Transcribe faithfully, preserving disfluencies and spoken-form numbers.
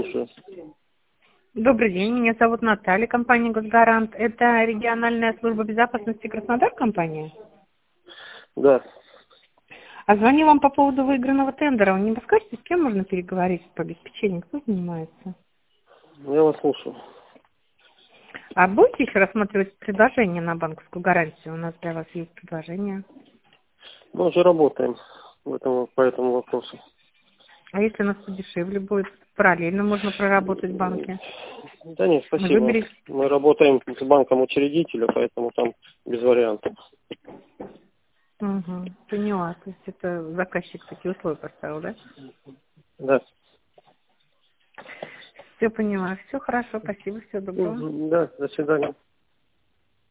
слушаю. Добрый день, меня зовут Наталья, компания «Госгарант». Это региональная служба безопасности Краснодар компания? Да. А звоню вам по поводу выигранного тендера. Вы не подскажете, с кем можно переговорить по обеспечению? Кто занимается? Я вас слушаю. А будете еще рассматривать предложение на банковскую гарантию? У нас для вас есть предложение. Мы уже работаем в этом, по этому вопросу. А если у нас подешевле будет? Параллельно можно проработать в банке. Да нет, спасибо. Выберите. Мы работаем с банком учредителя, поэтому там без вариантов. Угу, поняла. То есть это заказчик такие условия поставил, да? Да. Все поняла. Все хорошо, спасибо, всего доброго. Мгм, да, до свидания.